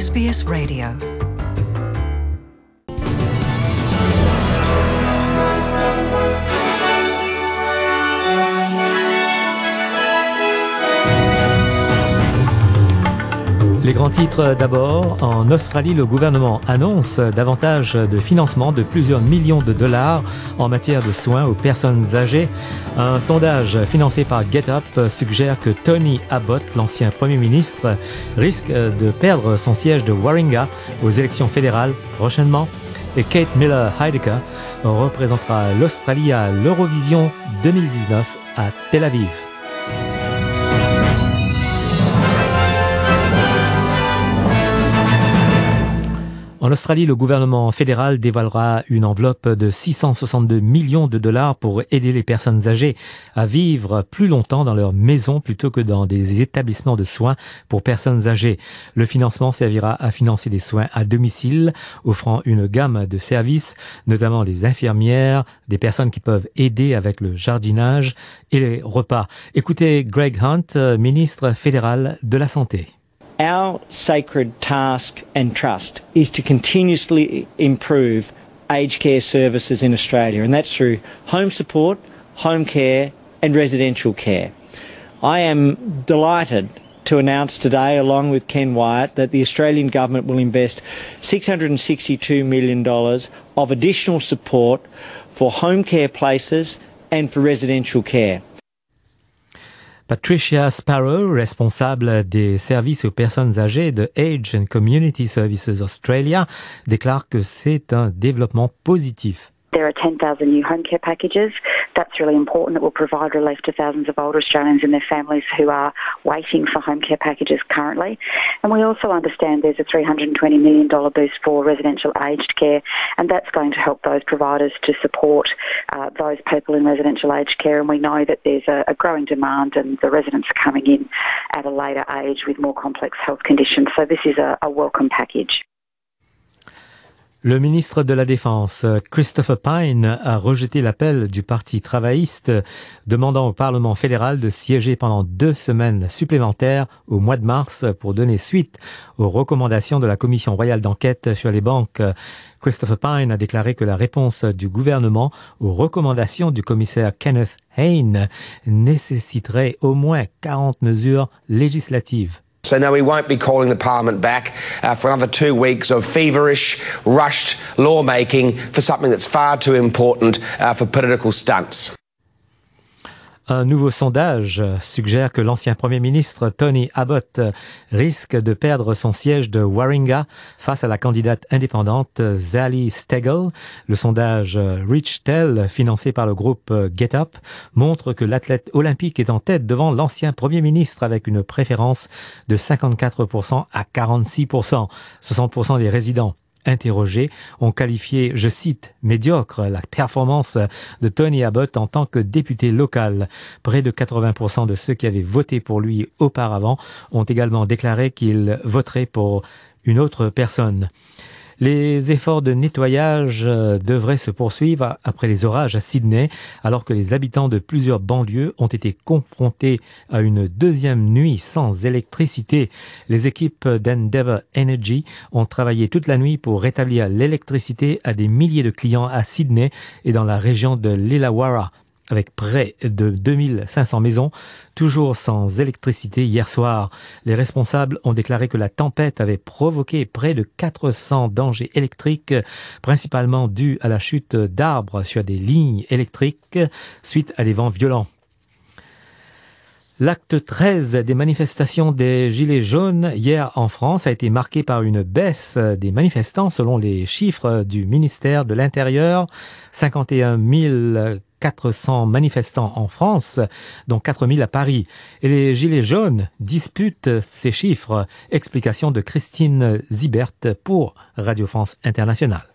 SBS Radio. Les grands titres d'abord. En Australie, le gouvernement annonce davantage de financement de plusieurs millions de dollars en matière de soins aux personnes âgées. Un sondage financé par GetUp suggère que Tony Abbott, l'ancien Premier ministre, risque de perdre son siège de Warringah aux élections fédérales prochainement. Et Kate Miller-Heideke représentera l'Australie à l'Eurovision 2019 à Tel Aviv. En Australie, le gouvernement fédéral dévoilera une enveloppe de 662 millions de dollars pour aider les personnes âgées à vivre plus longtemps dans leur maison plutôt que dans des établissements de soins pour personnes âgées. Le financement servira à financer des soins à domicile, offrant une gamme de services, notamment les infirmières, des personnes qui peuvent aider avec le jardinage et les repas. Écoutez Greg Hunt, ministre fédéral de la Santé. Our sacred task and trust is to continuously improve aged care services in Australia, and that's through home support, home care and residential care. I am delighted to announce today, along with Ken Wyatt, that the Australian Government will invest $662 million of additional support for home care places and for residential care. Patricia Sparrow, responsable des services aux personnes âgées de Age and Community Services Australia, déclare que c'est un développement positif. There are 10,000 new home care packages. That's really important. It will provide relief to thousands of older Australians and their families who are waiting for home care packages currently. And we also understand there's a $320 million boost for residential aged care, and that's going to help those providers to support those people in residential aged care. And we know that there's a growing demand and the residents are coming in at a later age with more complex health conditions. So this is a welcome package. Le ministre de la Défense, Christopher Pyne, a rejeté l'appel du Parti travailliste demandant au Parlement fédéral de siéger pendant 2 semaines supplémentaires au mois de mars pour donner suite aux recommandations de la Commission royale d'enquête sur les banques. Christopher Pyne a déclaré que la réponse du gouvernement aux recommandations du commissaire Kenneth Hayne nécessiterait au moins 40 mesures législatives. So no, we won't be calling the Parliament back for another 2 weeks of feverish, rushed lawmaking for something that's far too important for political stunts. Un nouveau sondage suggère que l'ancien Premier ministre Tony Abbott risque de perdre son siège de Warringah face à la candidate indépendante Sally Steggall. Le sondage Richtel, financé par le groupe GetUp, montre que l'athlète olympique est en tête devant l'ancien Premier ministre avec une préférence de 54% à 46%. 60% des résidents interrogés ont qualifié, je cite, médiocre la performance de Tony Abbott en tant que député local. Près de 80% de ceux qui avaient voté pour lui auparavant ont également déclaré qu'ils voteraient pour une autre personne. Les efforts de nettoyage devraient se poursuivre après les orages à Sydney, alors que les habitants de plusieurs banlieues ont été confrontés à une deuxième nuit sans électricité. Les équipes d'Endeavour Energy ont travaillé toute la nuit pour rétablir l'électricité à des milliers de clients à Sydney et dans la région de l'Illawarra, avec près de 2500 maisons toujours sans électricité hier soir. Les responsables ont déclaré que la tempête avait provoqué près de 400 dangers électriques, principalement dus à la chute d'arbres sur des lignes électriques suite à des vents violents. L'acte 13 des manifestations des Gilets jaunes hier en France a été marqué par une baisse des manifestants selon les chiffres du ministère de l'Intérieur. 51 400 manifestants en France, dont 4 000 à Paris. Et les Gilets jaunes disputent ces chiffres. Explication de Christine Zibert pour Radio France Internationale.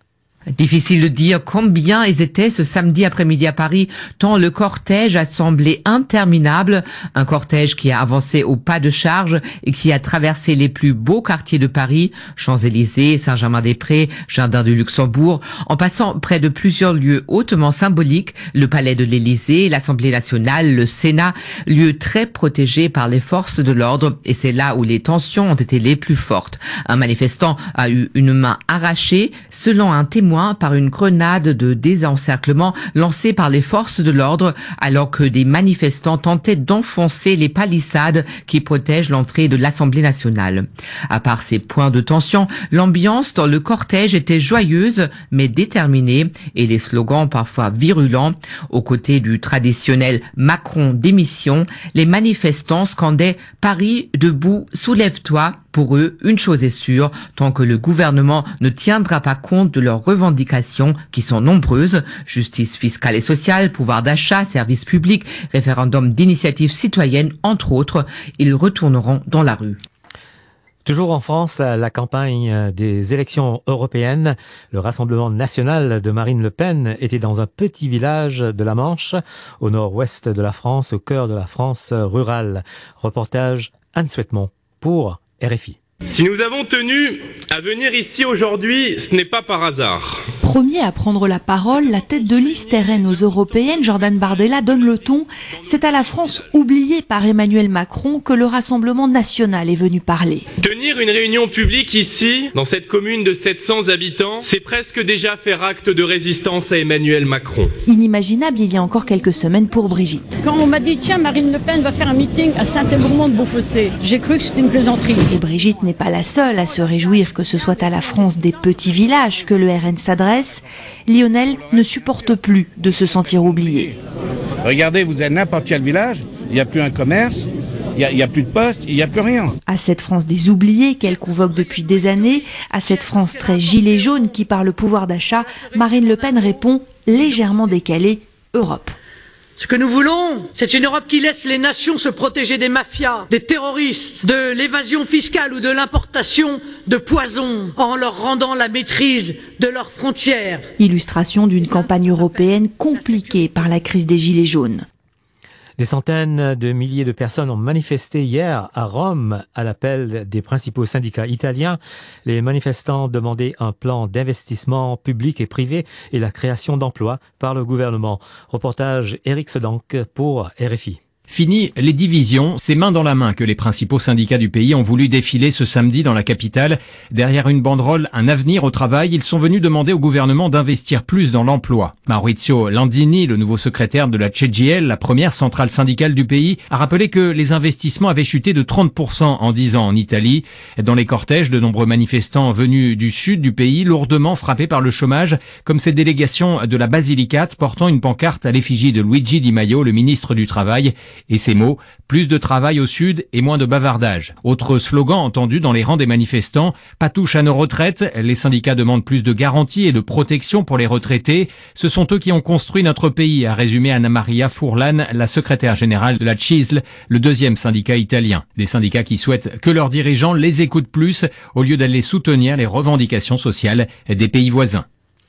Difficile de dire combien ils étaient ce samedi après-midi à Paris, tant le cortège a semblé interminable. Un cortège qui a avancé au pas de charge et qui a traversé les plus beaux quartiers de Paris, Champs-Élysées, Saint-Germain-des-Prés, Jardin du Luxembourg, en passant près de plusieurs lieux hautement symboliques, le palais de l'Élysée, l'Assemblée nationale, le Sénat, lieux très protégés par les forces de l'ordre, et c'est là où les tensions ont été les plus fortes. Un manifestant a eu une main arrachée, selon un témoin, par une grenade de désencerclement lancée par les forces de l'ordre alors que des manifestants tentaient d'enfoncer les palissades qui protègent l'entrée de l'Assemblée nationale. À part ces points de tension, l'ambiance dans le cortège était joyeuse mais déterminée et les slogans parfois virulents. Aux côtés du traditionnel Macron démission, les manifestants scandaient « Paris debout, soulève-toi ». Pour eux, une chose est sûre, tant que le gouvernement ne tiendra pas compte de leurs revendications, qui sont nombreuses, justice fiscale et sociale, pouvoir d'achat, services publics, référendum d'initiative citoyenne, entre autres, ils retourneront dans la rue. Toujours en France, la campagne des élections européennes, le Rassemblement national de Marine Le Pen était dans un petit village de la Manche, au nord-ouest de la France, au cœur de la France rurale. Reportage Anne Souhaitemont pour RFI. Si nous avons tenu à venir ici aujourd'hui, ce n'est pas par hasard. Premier à prendre la parole, la tête de liste RN aux européennes, Jordan Bardella, donne le ton. C'est à la France oubliée par Emmanuel Macron que le Rassemblement national est venu parler. Tenir une réunion publique ici, dans cette commune de 700 habitants, c'est presque déjà faire acte de résistance à Emmanuel Macron. Inimaginable il y a encore quelques semaines pour Brigitte. Quand on m'a dit, tiens, Marine Le Pen va faire un meeting à Saint-Ébourmont-de-Beaufossé, j'ai cru que c'était une plaisanterie. Et Brigitte n'est pas la seule à se réjouir que ce soit à la France des petits villages que le RN s'adresse. Lionel ne supporte plus de se sentir oublié. Regardez, vous êtes n'importe quel village, il n'y a plus un commerce, il n'y a plus de poste, il n'y a plus rien. À cette France des oubliés qu'elle convoque depuis des années, à cette France très gilet jaune qui parle pouvoir d'achat, Marine Le Pen répond légèrement décalée, Europe. Ce que nous voulons, c'est une Europe qui laisse les nations se protéger des mafias, des terroristes, de l'évasion fiscale ou de l'importation de poison en leur rendant la maîtrise de leurs frontières. Illustration d'une campagne européenne compliquée par la crise des Gilets jaunes. Des centaines de milliers de personnes ont manifesté hier à Rome à l'appel des principaux syndicats italiens. Les manifestants demandaient un plan d'investissement public et privé et la création d'emplois par le gouvernement. Reportage Éric Sedank pour RFI. Fini les divisions, c'est main dans la main que les principaux syndicats du pays ont voulu défiler ce samedi dans la capitale. Derrière une banderole, un avenir au travail, ils sont venus demander au gouvernement d'investir plus dans l'emploi. Maurizio Landini, le nouveau secrétaire de la CGIL, la première centrale syndicale du pays, a rappelé que les investissements avaient chuté de 30% en 10 ans en Italie. Dans les cortèges, de nombreux manifestants venus du sud du pays, lourdement frappés par le chômage, comme cette délégation de la Basilicate portant une pancarte à l'effigie de Luigi Di Maio, le ministre du Travail. Et ces mots, plus de travail au sud et moins de bavardage. Autre slogan entendu dans les rangs des manifestants, pas touche à nos retraites. Les syndicats demandent plus de garanties et de protection pour les retraités. Ce sont eux qui ont construit notre pays, a résumé Anna Maria Furlan, la secrétaire générale de la CISL, le deuxième syndicat italien. Des syndicats qui souhaitent que leurs dirigeants les écoutent plus au lieu d'aller soutenir les revendications sociales des pays voisins.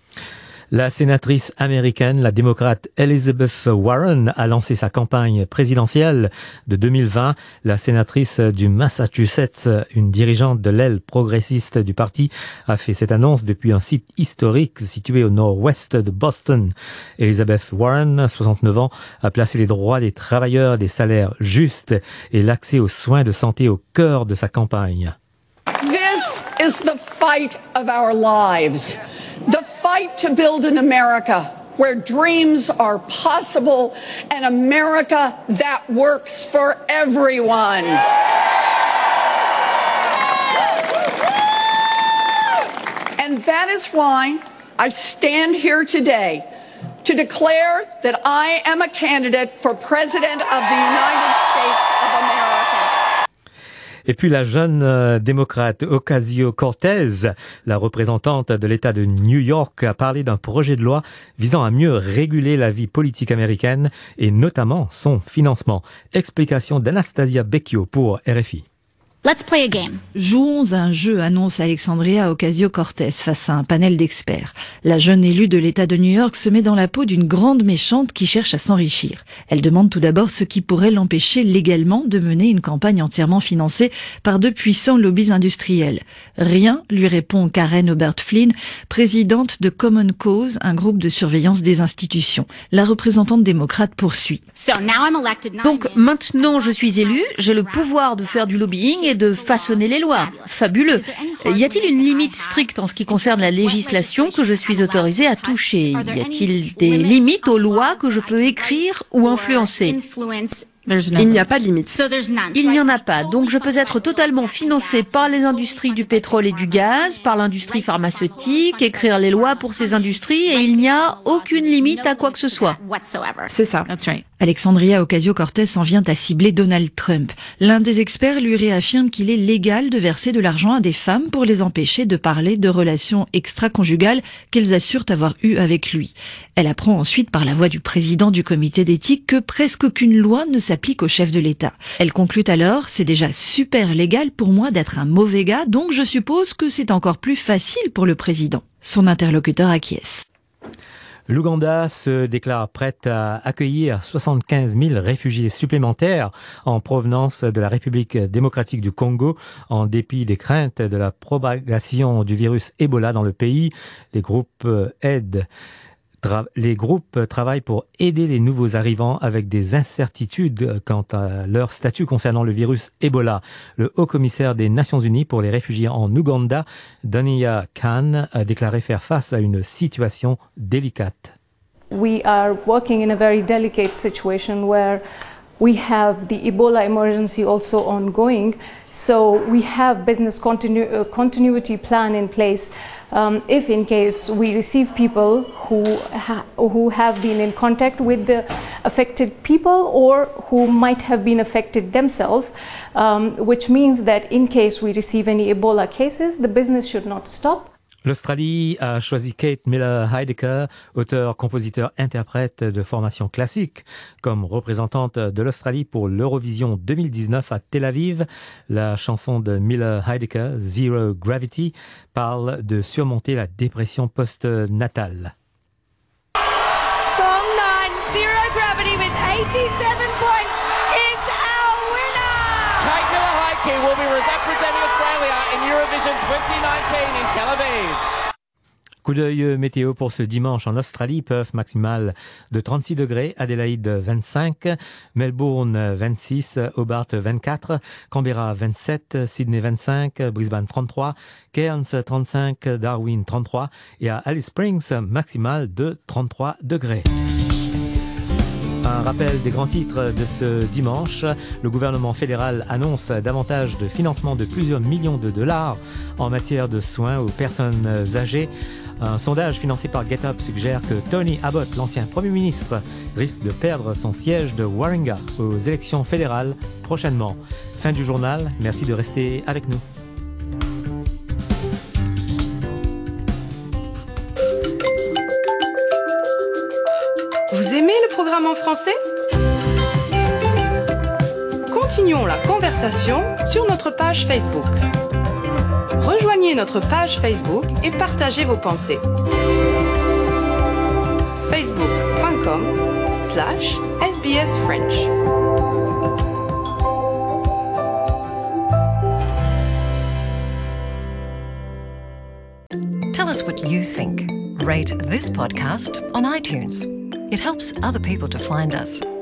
La sénatrice américaine, la démocrate Elizabeth Warren, a lancé sa campagne présidentielle de 2020. La sénatrice du Massachusetts, une dirigeante de l'aile progressiste du parti, a fait cette annonce depuis un site historique situé au nord-ouest de Boston. Elizabeth Warren, 69 ans, a placé les droits des travailleurs, des salaires justes et l'accès aux soins de santé au cœur de sa campagne. This is the fight of our lives. The fight to build an America where dreams are possible, an America that works for everyone. And that is why I stand here today to declare that I am a candidate for President of the United States of America. Et puis la jeune démocrate Ocasio-Cortez, la représentante de l'État de New York, a parlé d'un projet de loi visant à mieux réguler la vie politique américaine et notamment son financement. Explication d'Anastasia Becchio pour RFI. Let's play a game. Jouons un jeu, annonce Alexandria Ocasio-Cortez face à un panel d'experts. La jeune élue de l'État de New York se met dans la peau d'une grande méchante qui cherche à s'enrichir. Elle demande tout d'abord ce qui pourrait l'empêcher légalement de mener une campagne entièrement financée par de puissants lobbies industriels. Rien, lui répond Karen Oberth-Flynn, présidente de Common Cause, un groupe de surveillance des institutions. La représentante démocrate poursuit. Donc maintenant je suis élue, j'ai le pouvoir de faire du lobbying et de façonner les lois. Fabuleux. Y a-t-il une limite stricte en ce qui concerne la législation que je suis autorisée à toucher? Y a-t-il des limites aux lois que je peux écrire ou influencer? Il n'y a pas de limite. Il n'y en a pas. Donc je peux être totalement financée par les industries du pétrole et du gaz, par l'industrie pharmaceutique, écrire les lois pour ces industries et il n'y a aucune limite à quoi que ce soit. C'est ça. Alexandria Ocasio-Cortez en vient à cibler Donald Trump. L'un des experts lui réaffirme qu'il est légal de verser de l'argent à des femmes pour les empêcher de parler de relations extra-conjugales qu'elles assurent avoir eues avec lui. Elle apprend ensuite par la voix du président du comité d'éthique que presque aucune loi ne s'applique au chef de l'État. Elle conclut alors « C'est déjà super légal pour moi d'être un mauvais gars, donc je suppose que c'est encore plus facile pour le président. » Son interlocuteur acquiesce. L'Ouganda se déclare prête à accueillir 75 000 réfugiés supplémentaires en provenance de la République démocratique du Congo, en dépit des craintes de la propagation du virus Ebola dans le pays. Les groupes travaillent pour aider les nouveaux arrivants avec des incertitudes quant à leur statut concernant le virus Ebola. Le haut-commissaire des Nations Unies pour les réfugiés en Ouganda, Dania Khan, a déclaré faire face à une situation délicate. We are working in a very delicate situation where we have the Ebola emergency also ongoing. So we have business continuity plan in place if in case we receive people who have been in contact with the affected people or who might have been affected themselves, which means that in case we receive any Ebola cases, the business should not stop. L'Australie a choisi Kate Miller-Heidegger, auteur, compositeur, interprète de formation classique, comme représentante de l'Australie pour l'Eurovision 2019 à Tel Aviv. La chanson de Miller-Heidegger, Zero Gravity, parle de surmonter la dépression post-natale. Song 9, Zero Gravity with 87 points is our winner! Kate Miller-Heidegger will be representing Australia in Eurovision 2019 in Tel Aviv. Coup d'œil météo pour ce dimanche en Australie. Perth maximal de 36 degrés, Adélaïde 25, Melbourne 26, Hobart 24, Canberra 27, Sydney 25, Brisbane 33, Cairns 35, Darwin 33 et à Alice Springs maximal de 33 degrés. Un rappel des grands titres de ce dimanche. Le gouvernement fédéral annonce davantage de financement de plusieurs millions de dollars en matière de soins aux personnes âgées. Un sondage financé par GetUp suggère que Tony Abbott, l'ancien Premier ministre, risque de perdre son siège de Warringah aux élections fédérales prochainement. Fin du journal. Merci de rester avec nous. Vous aimez le programme en français? Continuons la conversation sur notre page Facebook. Rejoignez notre page Facebook et partagez vos pensées. facebook.com/SBS French. Tell us what you think. Rate this podcast on iTunes. It helps other people to find us.